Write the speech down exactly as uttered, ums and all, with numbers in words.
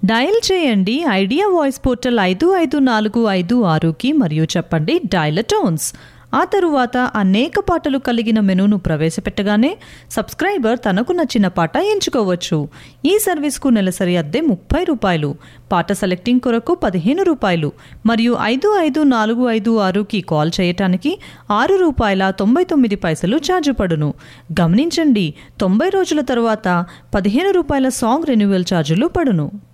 Dial చేయండి idea voice portal ఐదు ఐదు నాలుగు ఐదు ఆరుకి మరియు చెప్పండి డయల్ టోన్స్. ఆ తరువాత అనేక పాటలు కలిగిన మెనూను ప్రవేశపెట్టగానే సబ్స్క్రైబర్ తనకు నచ్చిన పాట ఎంచుకోవచ్చు. ఈ సర్వీస్కు నెలసరి అద్దె ముప్పై రూపాయలు, పాట సెలెక్టింగ్ కొరకు పదిహేను రూపాయలు మరియు ఐదు ఐదు నాలుగు ఐదు ఆరుకి కాల్ చేయటానికి ఆరు రూపాయల తొంభై తొమ్మిది పైసలు ఛార్జ్ పడును. గమనించండి, తొంభై రోజుల తరువాత పదిహేను రూపాయల సాంగ్ రెన్యువల్ ఛార్జీలు పడును.